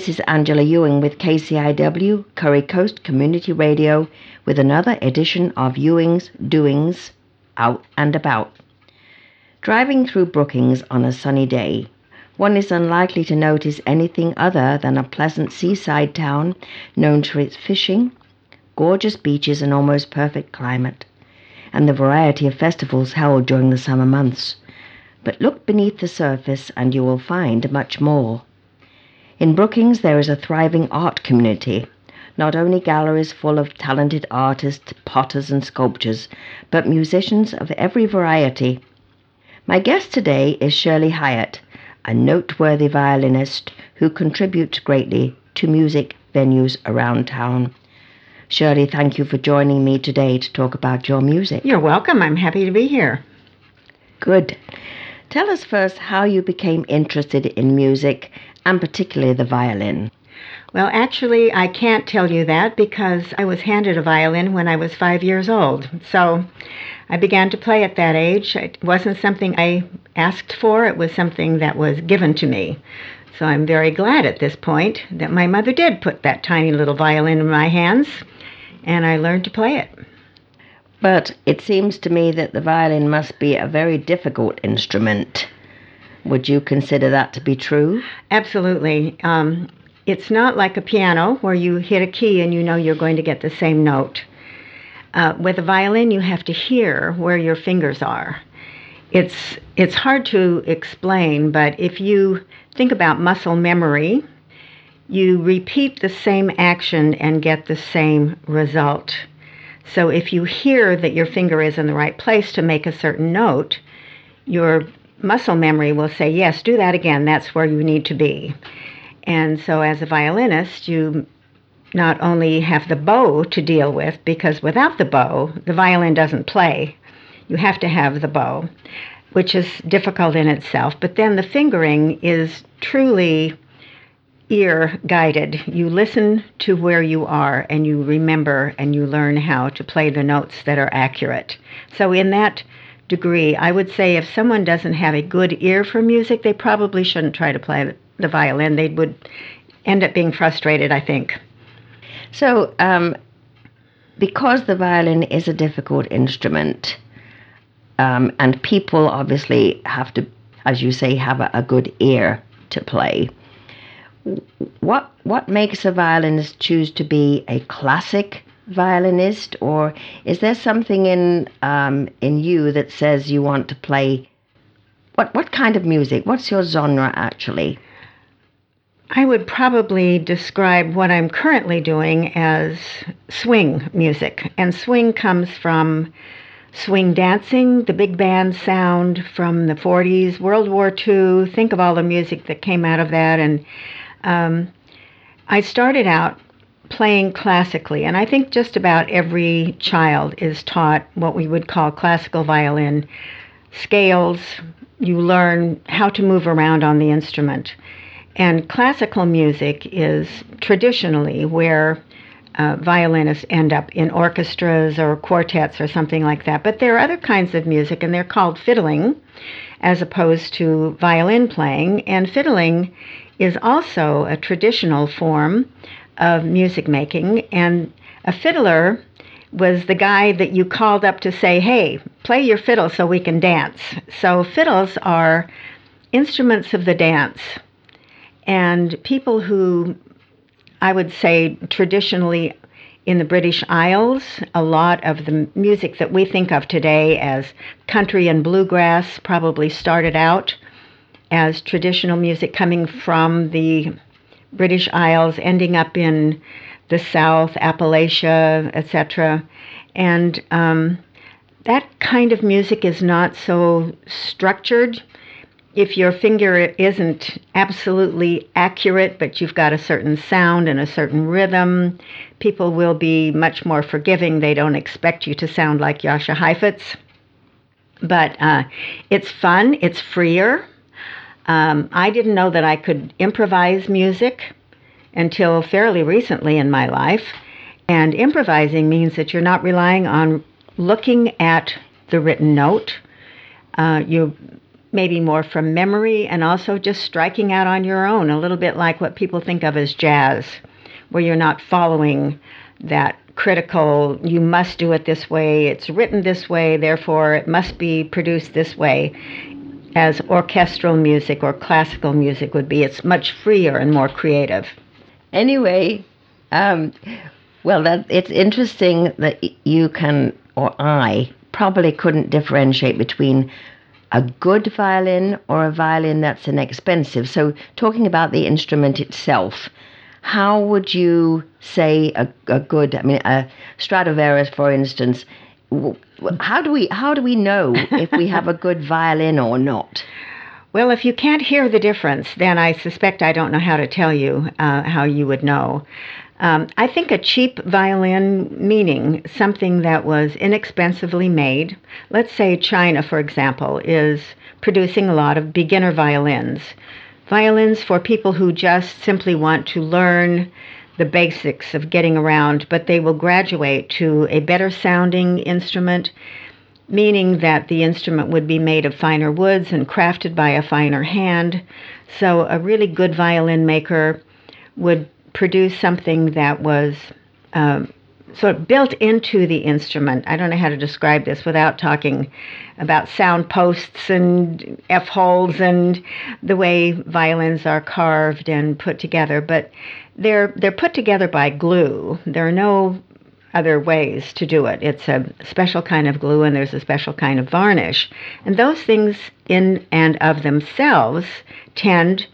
this is Angela Ewing with KCIW, Curry Coast Community Radio, with another edition of Ewing's Doings Out and About. Driving through Brookings on a sunny day, one is unlikely to notice anything other than a pleasant seaside town known for its fishing, gorgeous beaches and almost perfect climate, and the variety of festivals held during the summer months. But look beneath the surface and you will find much more. In Brookings there is a thriving art community, not only galleries full of talented artists, potters and sculptors, but musicians of every variety. My guest today is Shirley Hyatt, a noteworthy violinist who contributes greatly to music venues around town. Shirley, thank you for joining me today to talk about your music. You're welcome. I'm happy to be here. Good. Tell us first how you became interested in music, and particularly the violin. Well, actually, I can't tell you that because I was handed a violin when I was 5 years old. So I began to play at that age. It wasn't something I asked for. It was something that was given to me. So I'm very glad at this point that my mother did put that tiny little violin in my hands, and I learned to play it. But it seems to me that the violin must be a very difficult instrument. Would you consider that to be true? Absolutely. It's not like a piano where you hit a key and you know you're going to get the same note. With a violin, you have to hear where your fingers are. It's hard to explain, but if you think about muscle memory, you repeat the same action and get the same result. So if you hear that your finger is in the right place to make a certain note, your muscle memory will say, yes, do that again, that's where you need to be. And so as a violinist, you not only have the bow to deal with, because without the bow, the violin doesn't play. You have to have the bow, which is difficult in itself. But then the fingering is truly ear-guided. You listen to where you are, and you remember, and you learn how to play the notes that are accurate. So in that degree, I would say if someone doesn't have a good ear for music, they probably shouldn't try to play the violin. They would end up being frustrated, I think. So, because the violin is a difficult instrument, and people obviously have to, as you say, have a good ear to play, what makes a violinist choose to be a classic violinist, or is there something in you that says you want to play what kind of music? What's your genre actually? I would probably describe what I'm currently doing as swing music, and swing comes from swing dancing, the big band sound from the 40s, World War II. Think of all the music that came out of that, and I started out playing classically, and I think just about every child is taught what we would call classical violin scales. You learn how to move around on the instrument. And classical music is traditionally where violinists end up in orchestras or quartets or something like that. But there are other kinds of music, and they're called fiddling as opposed to violin playing. And fiddling is also a traditional form of music making, and a fiddler was the guy that you called up to say, hey, play your fiddle so we can dance. So fiddles are instruments of the dance, and people who, I would say traditionally in the British Isles, a lot of the music that we think of today as country and bluegrass probably started out as traditional music coming from the British Isles, ending up in the South, Appalachia, etc. And that kind of music is not so structured. If your finger isn't absolutely accurate, but you've got a certain sound and a certain rhythm, people will be much more forgiving. They don't expect you to sound like Jascha Heifetz. But it's fun, it's freer. I didn't know that I could improvise music until fairly recently in my life. And improvising means that you're not relying on looking at the written note. You maybe more from memory, and also just striking out on your own, a little bit like what people think of as jazz, where you're not following that critical, you must do it this way, it's written this way, therefore it must be produced this way, as orchestral music or classical music would be. It's much freer and more creative. Anyway, it's interesting that you can, or I probably couldn't differentiate between a good violin or a violin that's inexpensive. So talking about the instrument itself, how would you say a good, a Stradivarius, for instance, how do we know if we have a good violin or not? Well, if you can't hear the difference, then I suspect I don't know how to tell you how you would know. I think a cheap violin, meaning something that was inexpensively made, let's say China, for example, is producing a lot of beginner violins. Violins for people who just simply want to learn the basics of getting around, but they will graduate to a better sounding instrument, meaning that the instrument would be made of finer woods and crafted by a finer hand. So a really good violin maker would produce something that was sort of built into the instrument. I don't know how to describe this without talking about sound posts and F-holes and the way violins are carved and put together, but they're put together by glue. There are no other ways to do it. It's a special kind of glue, and there's a special kind of varnish. And those things in and of themselves tend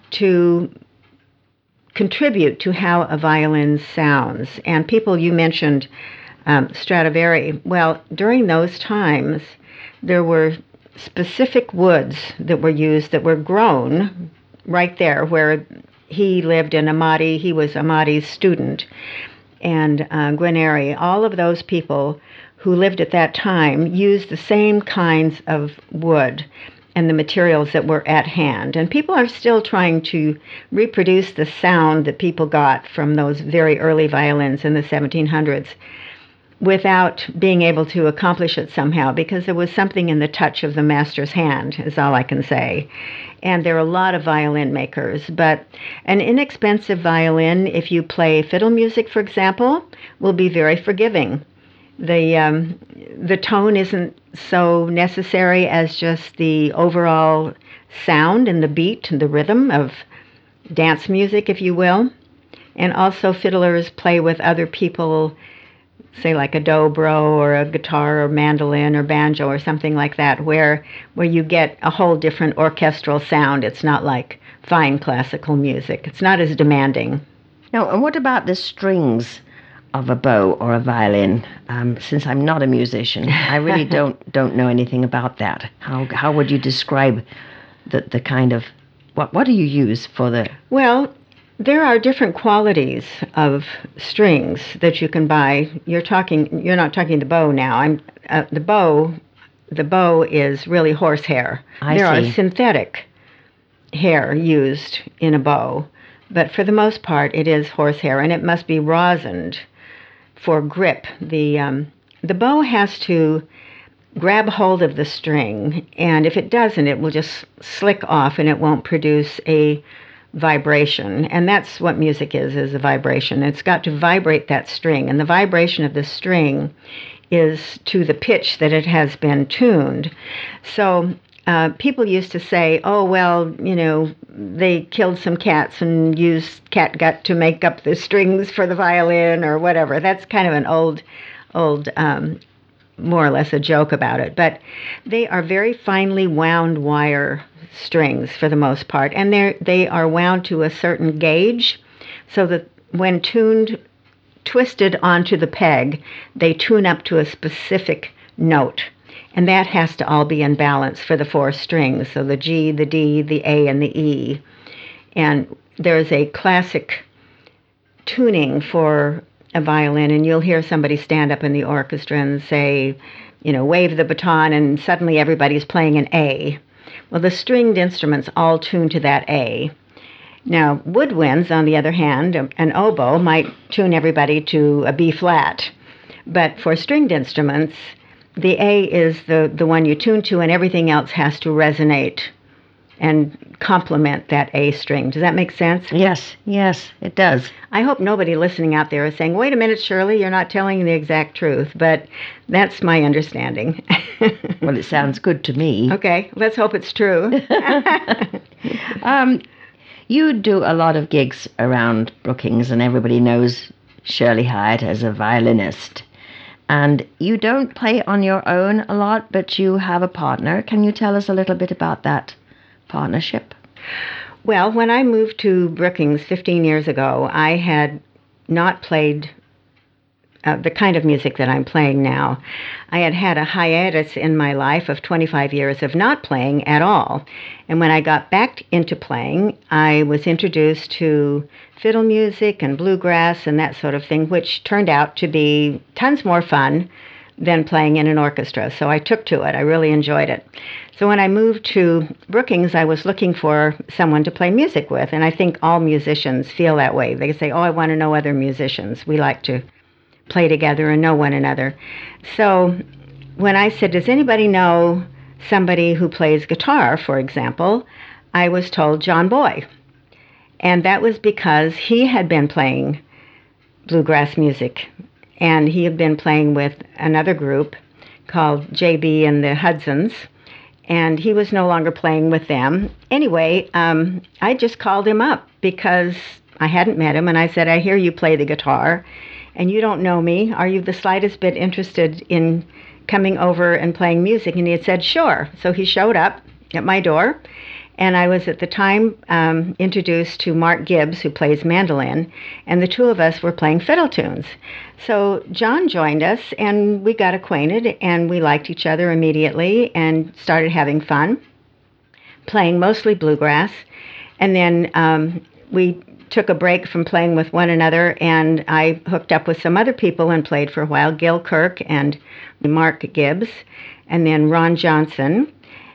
to contribute to how a violin sounds. And people, you mentioned Stradivari. Well, during those times, there were specific woods that were used that were grown right there where he lived in Amati. He was Amati's student. And Guarneri, all of those people who lived at that time used the same kinds of wood and the materials that were at hand. And people are still trying to reproduce the sound that people got from those very early violins in the 1700s without being able to accomplish it somehow, because there was something in the touch of the master's hand, is all I can say. And there are a lot of violin makers, but an inexpensive violin, if you play fiddle music, for example, will be very forgiving. The tone isn't so necessary as just the overall sound and the beat and the rhythm of dance music, if you will. And also fiddlers play with other people, say like a dobro or a guitar or mandolin or banjo or something like that, where you get a whole different orchestral sound. It's not like fine classical music. It's not as demanding. Now, and what about the strings of a bow or a violin? Since I'm not a musician, I really don't know anything about that. How would you describe the kind of what do you use for the? Well, there are different qualities of strings that you can buy. You're not talking the bow now. The bow is really horsehair. There are synthetic hair used in a bow, but for the most part it is horsehair, and it must be rosined for grip. The bow has to grab hold of the string, and if it doesn't, it will just slick off and it won't produce a vibration. And that's what music is a vibration. It's got to vibrate that string, and the vibration of the string is to the pitch that it has been tuned. So people used to say, oh, well, they killed some cats and used catgut to make up the strings for the violin or whatever. That's kind of an old more or less a joke about it. But they are very finely wound wire strings for the most part, and they are wound to a certain gauge, so that when twisted onto the peg, they tune up to a specific note. And that has to all be in balance for the four strings, so the G, the D, the A, and the E. And there's a classic tuning for a violin, and you'll hear somebody stand up in the orchestra and say, wave the baton, and suddenly everybody's playing an A. Well, the stringed instruments all tune to that A. Now, woodwinds, on the other hand, an oboe might tune everybody to a B flat. But for stringed instruments, the A is the one you tune to, and everything else has to resonate and complement that A string. Does that make sense? Yes, it does. I hope nobody listening out there is saying, wait a minute, Shirley, you're not telling the exact truth, but that's my understanding. Well, it sounds good to me. Okay, let's hope it's true. You do a lot of gigs around Brookings, and everybody knows Shirley Hyatt as a violinist. And you don't play on your own a lot, but you have a partner. Can you tell us a little bit about that partnership? Well, when I moved to Brookings 15 years ago, I had not played the kind of music that I'm playing now. I had had a hiatus in my life of 25 years of not playing at all. And when I got back into playing, I was introduced to fiddle music and bluegrass and that sort of thing, which turned out to be tons more fun than playing in an orchestra. So I took to it. I really enjoyed it. So when I moved to Brookings, I was looking for someone to play music with. And I think all musicians feel that way. They say, oh, I want to know other musicians. We like to play together and know one another. So when I said, does anybody know somebody who plays guitar, for example, I was told John Boy. And that was because he had been playing bluegrass music. And he had been playing with another group called JB and the Hudsons. And he was no longer playing with them. Anyway, I just called him up because I hadn't met him. And I said, I hear you play the guitar. And you don't know me. Are you the slightest bit interested in coming over and playing music? And he had said, sure. So he showed up at my door. And I was at the time introduced to Mark Gibbs, who plays mandolin, and the two of us were playing fiddle tunes. So John joined us, and we got acquainted, and we liked each other immediately and started having fun, playing mostly bluegrass. And then we took a break from playing with one another, and I hooked up with some other people and played for a while, Gil Kirk and Mark Gibbs, and then Ron Johnson.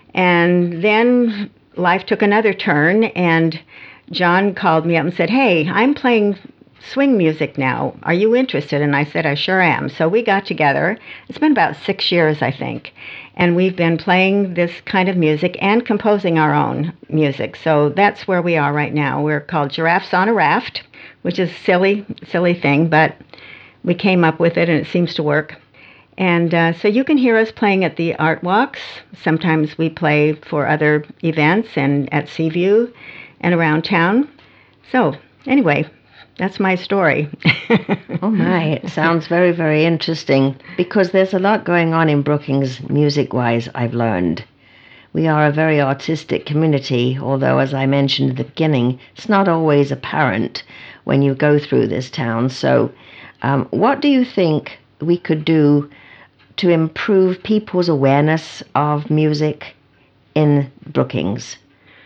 And then life took another turn, and John called me up and said, hey, I'm playing swing music now. Are you interested? And I said, I sure am. So we got together. It's been about 6 years, I think. And we've been playing this kind of music and composing our own music. So that's where we are right now. We're called Giraffes on a Raft, which is a silly thing, but we came up with it and it seems to work. And so you can hear us playing at the art walks. Sometimes we play for other events and at Seaview and around town. So anyway, that's my story. Oh my, it sounds very, very interesting because there's a lot going on in Brookings music-wise, I've learned. We are a very artistic community, although as I mentioned at the beginning, it's not always apparent when you go through this town. So what do you think we could do to improve people's awareness of music in Brookings?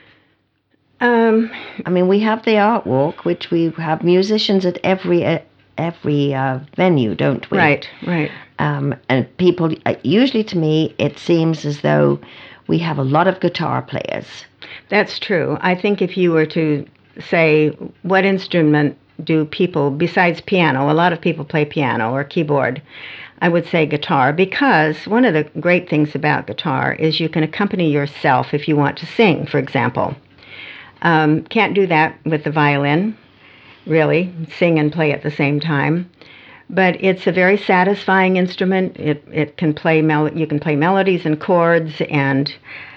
I mean, we have the art walk, which we have musicians at every venue, don't we? Right. And people, usually to me, it seems as though we have a lot of guitar players. That's true. I think if you were to say, what instrument do people, besides piano, a lot of people play piano or keyboard, I would say guitar, because one of the great things about guitar is you can accompany yourself if you want to sing, for example. Can't do that with the violin, really, sing and play at the same time. But it's a very satisfying instrument. It can play you can play melodies and chords, and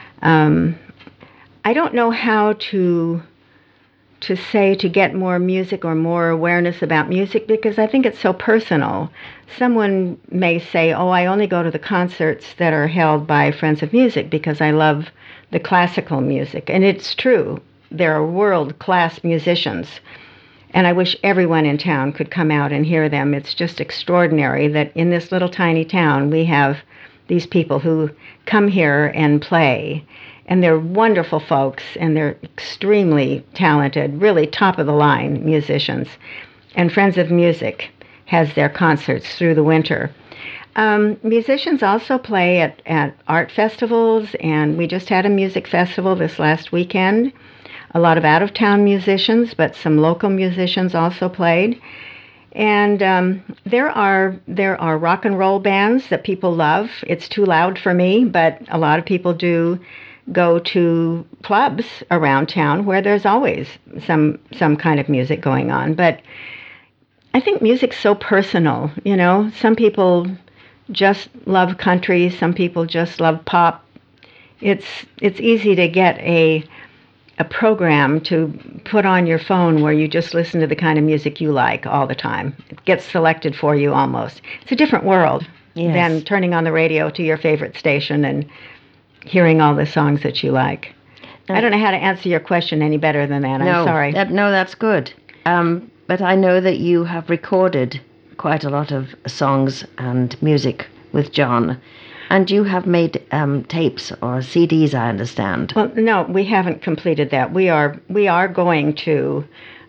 I don't know how to say to get more music or more awareness about music, because I think it's so personal. Someone may say, oh, I only go to the concerts that are held by Friends of Music because I love the classical music. And it's true. There are world-class musicians. And I wish everyone in town could come out and hear them. It's just extraordinary that in this little tiny town we have these people who come here and play. And they're wonderful folks, and they're extremely talented, really top-of-the-line musicians. And Friends of Music has their concerts through the winter. Musicians also play at art festivals, and we just had a music festival this last weekend. A lot of out-of-town musicians, but some local musicians also played. And there are rock and roll bands that people love. It's too loud for me, but a lot of people do go to clubs around town where there's always some kind of music going on. But I think music's so personal, you know. Some people just love country, some people just love pop. It's easy to get a program to put on your phone where you just listen to the kind of music you like all the time. It gets selected for you almost. It's a different world than turning on the radio to your favorite station and hearing all the songs that you like. I don't know how to answer your question any better than that. I'm sorry. No, that's good. But I know that you have recorded quite a lot of songs and music with John. And you have made tapes or CDs, I understand. Well, no, we haven't completed that. We are going to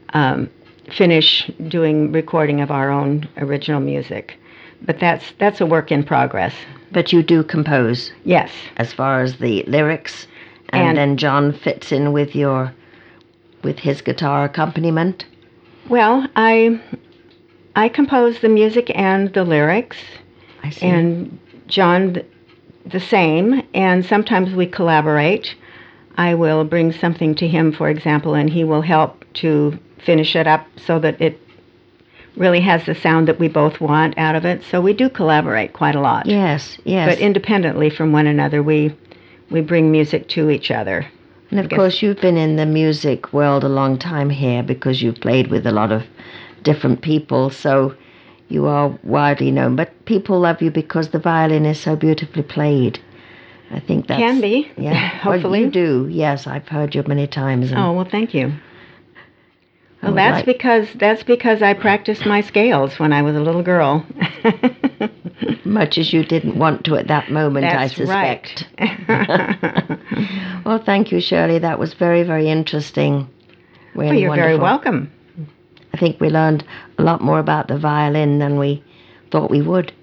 finish doing recording of our own original music, but that's a work in progress. But you do compose? Yes. As far as the lyrics, and then John fits in with his guitar accompaniment? Well, I compose the music and the lyrics. I see. And John the same, and sometimes we collaborate. I will bring something to him, for example, and he will help to finish it up so that it really has the sound that we both want out of it. So we do collaborate quite a lot. Yes. But independently from one another, we bring music to each other. And of course, you've been in the music world a long time here because you've played with a lot of different people, so you are widely known. But people love you because the violin is so beautifully played. I think that's... Can be. Yeah. Hopefully. Well, you do. Yes, I've heard you many times. Oh, well, thank you. Well, that's because I practiced my scales when I was a little girl. Much as you didn't want to at that moment, that's I suspect. Right. Well, thank you, Shirley. That was very, very interesting. Really well, you're wonderful. very welcome. I think we learned a lot more about the violin than we thought we would.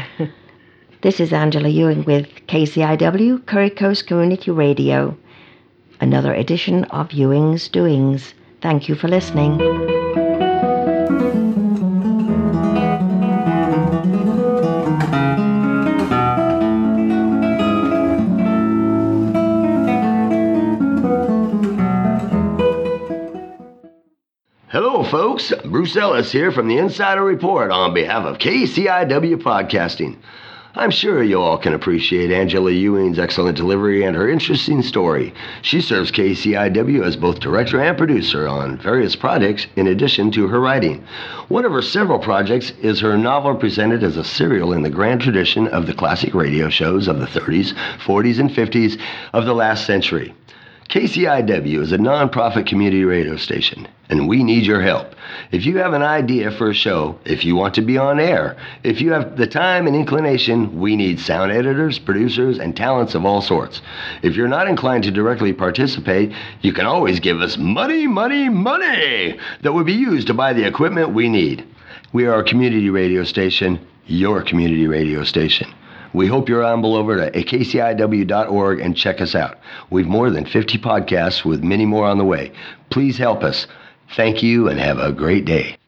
This is Angela Ewing with KCIW, Curry Coast Community Radio. Another edition of Ewing's Doings. Thank you for listening. Hello, folks. Bruce Ellis here from the Insider Report on behalf of KCIW Podcasting. I'm sure you all can appreciate Angela Ewing's excellent delivery and her interesting story. She serves KCIW as both director and producer on various projects in addition to her writing. One of her several projects is her novel presented as a serial in the grand tradition of the classic radio shows of the 30s, 40s, and 50s of the last century. KCIW is a non-profit community radio station, and we need your help. If you have an idea for a show, if you want to be on air, if you have the time and inclination, we need sound editors, producers, and talents of all sorts. If you're not inclined to directly participate, you can always give us money that would be used to buy the equipment we need. We are a community radio station, your community radio station. We hope you'll amble over to kciw.org and check us out. We've more than 50 podcasts with many more on the way. Please help us. Thank you and have a great day.